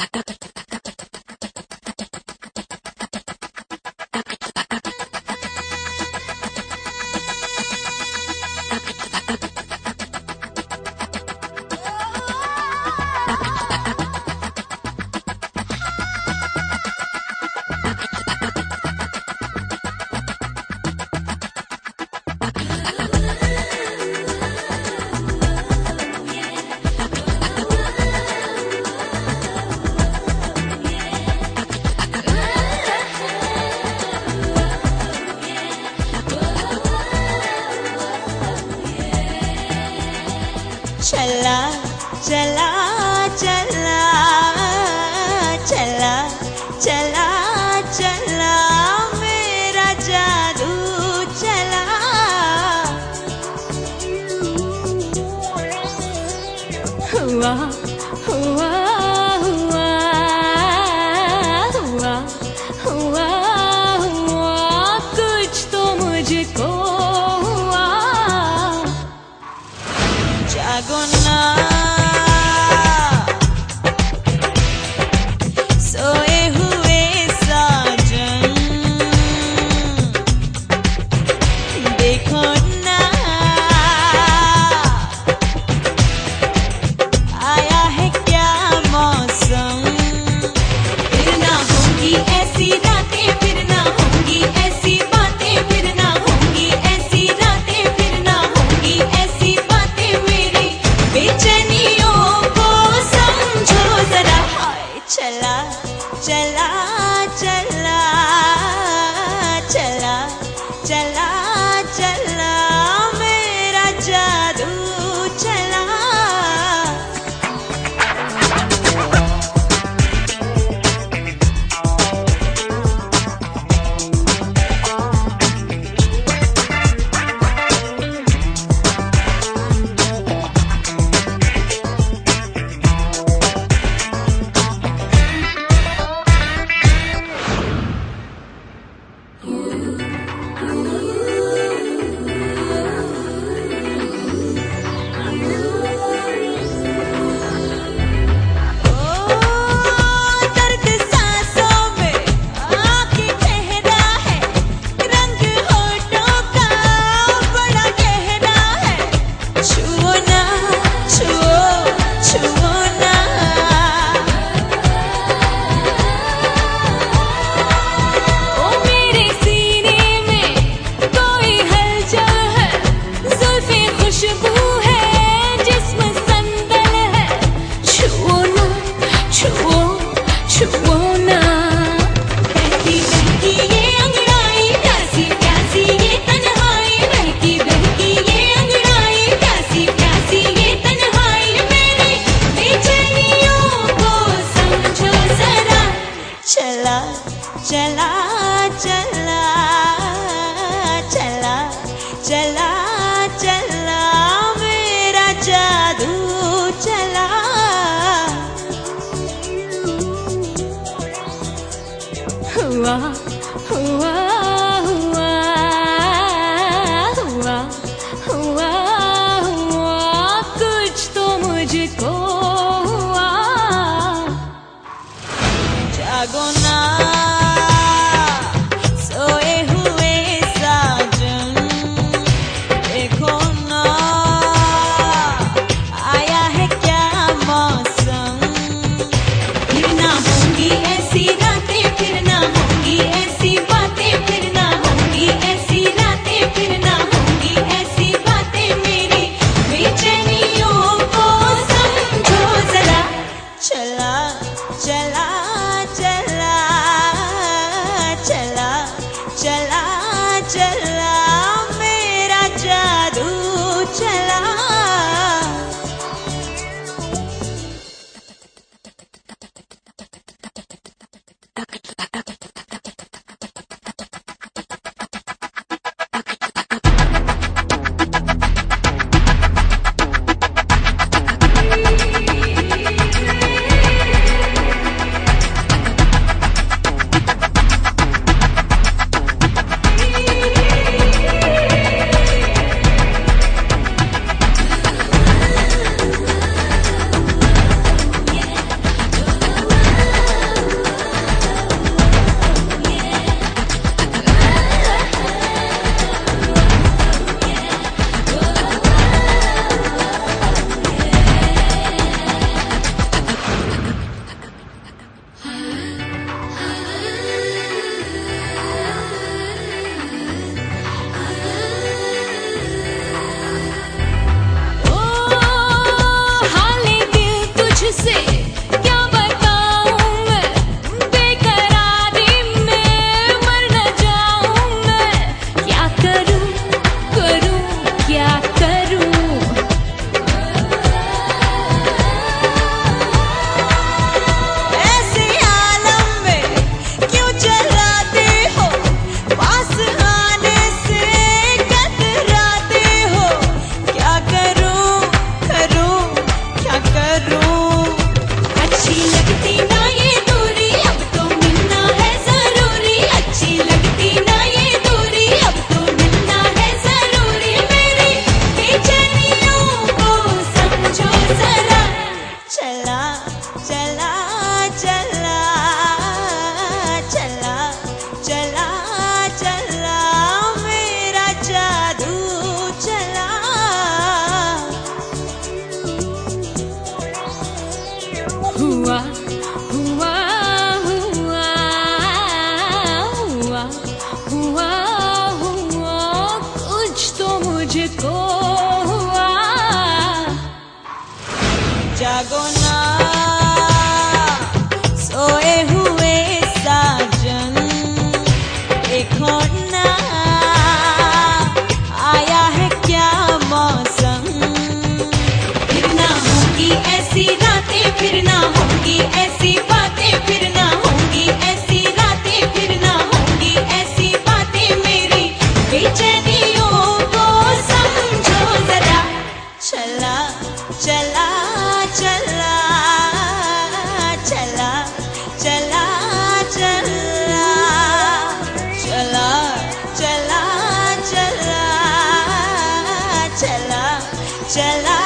चला चला चला चला चला चला मेरा जादू चला। हुआ हुआ हुआ हुआ हुआ हुआ कुछ तो मुझको हुआ। जागो ना सोए हुए साजन, देखो ना आया है क्या मौसम। फिर ना होंगी ऐसी रातें, फिर ना होंगी ऐसी बातें, फिर ना होंगी ऐसी रातें, फिर ना होंगी ऐसी बातें। मेरी बेचैनियों को समझो जरा। हाय चला चला चला चला चला चला मेरा जादू चला। चला चला चला चला चला चला मेरा जादू चला। हुआ हुआ हुआ हुआ हुआ हुआ कुछ तो मुझको हुआ। जागो ना सोए हुए साजन, देखो ना आया जागो ना सोए हुए साजन, देखो ना आया है क्या मौसम। फिर ना होंगी ऐसी रातें, फिर ना होंगी ऐसी बातें, फिर ना होंगी ऐसी रातें, फिर ना होंगी ऐसी बातें। मेरी बेचैनियों को समझो जरा। चला चला चला चला चला चला चला चला चला चला चला